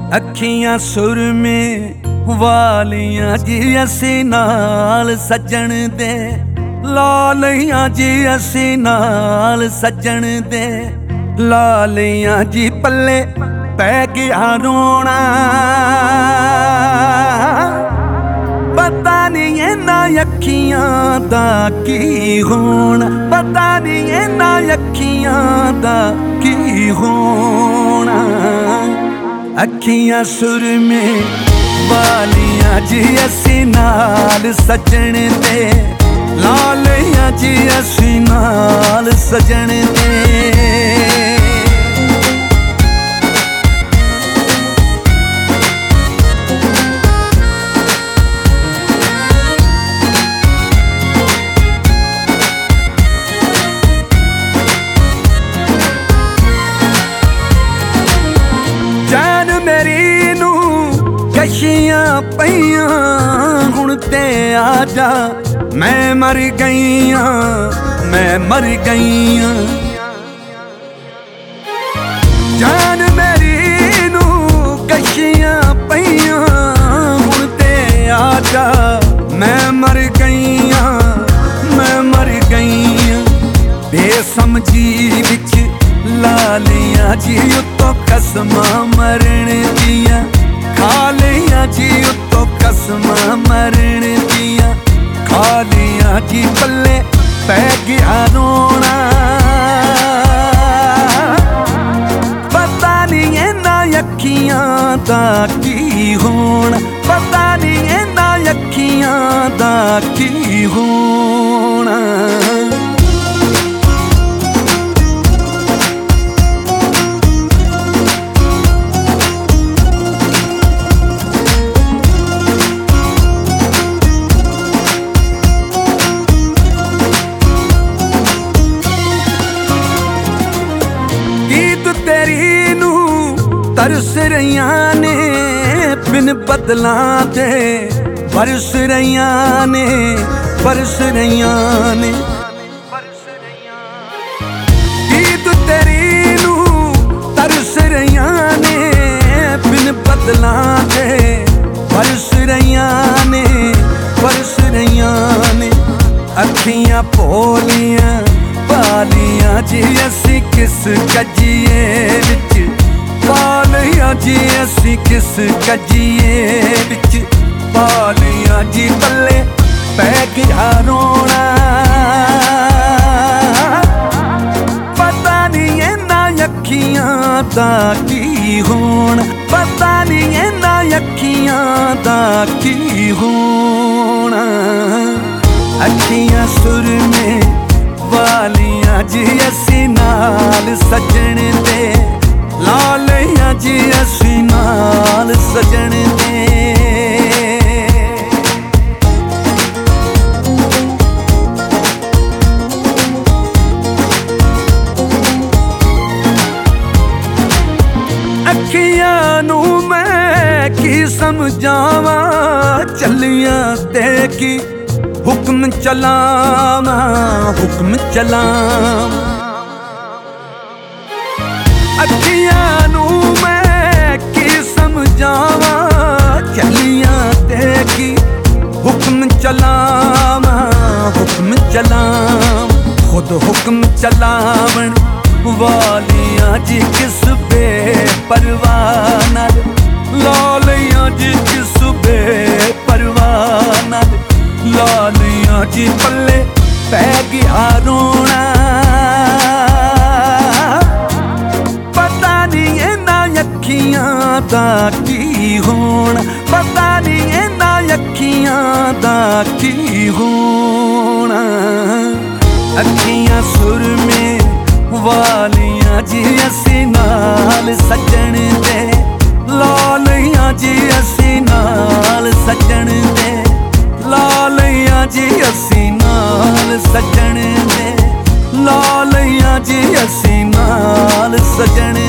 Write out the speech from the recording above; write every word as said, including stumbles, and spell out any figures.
ਅੱਖੀਆਂ ਸੁਰਮੇ ਵਾਲੀਆਂ ਜੀ ਅਸੀਂ ਨਾਲ ਸੱਜਣ ਦੇ, ਲਾਲੀਆਂ ਜੀ ਅਸੀਂ ਨਾਲ ਸੱਜਣ ਦੇ, ਲਾਲੀਆਂ ਜੀ ਪੱਲੇ ਪੈ ਗਿਆ ਰੋਣਾ। ਪਤਾ ਨਹੀਂ ਇਹਨਾਂ ਅੱਖੀਆਂ ਦਾ ਕੀ ਹੋਣਾ, ਪਤਾ ਨਹੀਂ ਇਹਨਾਂ ਅੱਖੀਆਂ ਦਾ ਕੀ ਹੋਣਾ। ਅੱਖੀਆਂ ਸੁਰਮੇ ਵਾਲੀਆਂ ਜੀ ਅਸੀਂ ਨਾਲ ਸੱਜਣ ਦੇ, ਲਾਲੀਆਂ ਜੀ ਅਸੀਂ ਨਾਲ ਸੱਜਣ ਦੇ। ਮੇਰੀ ਨੂੰ ਕਸ਼ੀਆਂ ਪਈਆਂ ਹੁਣ ਤੇ ਆ ਜਾ, ਮੈਂ ਮਰ ਗਈਆਂ ਮੈਂ ਮਰ ਗਈਆਂ। ਜਾਨ ਮੇਰੀ ਨੂੰ ਕਸ਼ੀਆਂ ਪਈਆਂ ਹੁਣ ਤੇ ਆ ਜਾ, ਮੈਂ ਮਰ ਗਈਆਂ ਮੈਂ ਮਰ ਗਈਆਂ। ਬੇਸਮਝੀ ਵਿੱਚ ਲਾਲੀਆਂ ਜੀ ਉੱਤੋਂ ਕਸਮਾਂ ਮਰਨ ਦੀਆਂ, ਖਾਲੀਆਂ ਜੀ ਉੱਤੋਂ ਕਸਮਾਂ ਮਰਨ ਦੀਆਂ, ਖਾਲੀਆਂ ਜੀ ਪੱਲੇ ਪੈ ਗਿਆ ਰੋਣਾ। ਪਤਾ ਨਹੀਂ ਇਹਨਾਂ ਅੱਖੀਆਂ ਦਾ ਕੀ ਹੋਣਾ, ਪਤਾ ਨਹੀਂ ਇਹਨਾਂ ਅੱਖੀਆਂ ਦਾ ਕੀ ਹੋਣਾ। ਤੇਰੀ ਨੂੰ ਤਰਸ ਰਹੀਆਂ ਨੇ ਬਿਨ ਬਦਲਾਂ ਦੇ, ਬਰਸ ਰਹੀਆਂ ਨੇ ਬਰਸ ਰਹੀਆਂ ਨੇ। ਗੀਤ ਤੇਰੀ ਨੂੰ ਤਰਸ ਰਹੀਆਂ ਨੇ ਬਿਨ ਬਦਲਾਂ ਦੇ, ਬਰਸ ਰਹੀਆਂ ਨੇ ਬਰਸ ਰਹੀਆਂ ਨੇ। ਅੱਖੀਆਂ ਭੋਲੀਆਂ ਵਾਲੀਆਂ ਜੀ ਅਸੀਂ ਕਿਸ ਕੱਜੀਏ ਵਿੱਚ, ਵਾਲੀਆਂ ਜੀ ਅਸੀਂ ਕਿਸ ਕੱਜੀਏ ਵਿੱਚ, ਵਾਲੀਆਂ ਜੀ ਪੱਲੇ ਪੈ ਗਿਆ ਰੋਣਾ। ਪਤਾ ਨਹੀਂ ਇਹਨਾਂ ਅੱਖੀਆਂ ਦਾ ਕੀ ਹੋਣਾ, ਪਤਾ ਨਹੀਂ ਇਹਨਾਂ ਅੱਖੀਆਂ ਦਾ ਕੀ ਹੋਣਾ। ਅੱਖੀਆਂ ਸੁਰਮੇ ਵਾਲੀਆਂ ਜੀ ਅਸੀਂ ਨਾਲ ਸੱਜਣ ਦੇ, ਲਾਲੀਆਂ ਜੀ ਅਸੀਂ ਨਾਲ ਸੱਜਣ ਦੇ। ਅੱਖੀਆਂ ਨੂੰ ਮੈਂ ਕੀ ਸਮਝਾਵਾਂ, ਚੱਲੀਆਂ ਤੇ ਕੀ ਹੁਕਮ ਚਲਾਵਾਂ ਹੁਕਮ ਚਲਾਵਾਂ। ਅੱਖੀਆਂ ਨੂੰ ਮੈਂ ਕੀ ਸਮਝਾਵਾਂ, ਚੱਲੀਆਂ ਤੇ ਕੀ ਹੁਕਮ ਚਲਾਵਾਂ ਹੁਕਮ ਚਲਾਵਾਂ। ਖੁਦ ਹੁਕਮ ਚਲਾਵਣ ਵਾਲੀਆਂ ਜੀ ਕਿਸ ਬੇਪਰਵਾਹ ਨਾਲ, ਲਾਲੀਆਂ ਜੀ ਕਿਸ ਬੇਪਰਵਾਹ ਨਾਲ, ਲਾਲੀਆਂ ਜੀ ਪੱਲੇ ਪੈ ਗਿਆ ਰੋਣਾ। ਪਤਾ ਨਹੀਂ ਇਹਨਾਂ ਅੱਖੀਆਂ ਦਾ ਕੀ ਹੋਣਾ, ਪਤਾ ਨਹੀਂ ਇਹਨਾਂ ਅੱਖੀਆਂ ਦਾ ਕੀ ਹੋਣਾ। ਅੱਖੀਆਂ ਸੁਰਮੇ ਵਾਲੀਆਂ ਜੀ ਅਸੀਂ ਨਾਲ ਸੱਜਣ ਦੇ, ਲਾਲੀਆਂ ਜੀ ਅਸੀਂ ਨਾਲ ਸੱਜਣ ਦੇ, ਲਾਲੀਆਂ ਜੀ ਅਸੀਂ ਨਾਲ ਸੱਜਣ ਦੇ, ਲਾਲੀਆਂ ਜੀ ਅਸੀਂ ਨਾਲ ਸੱਜਣ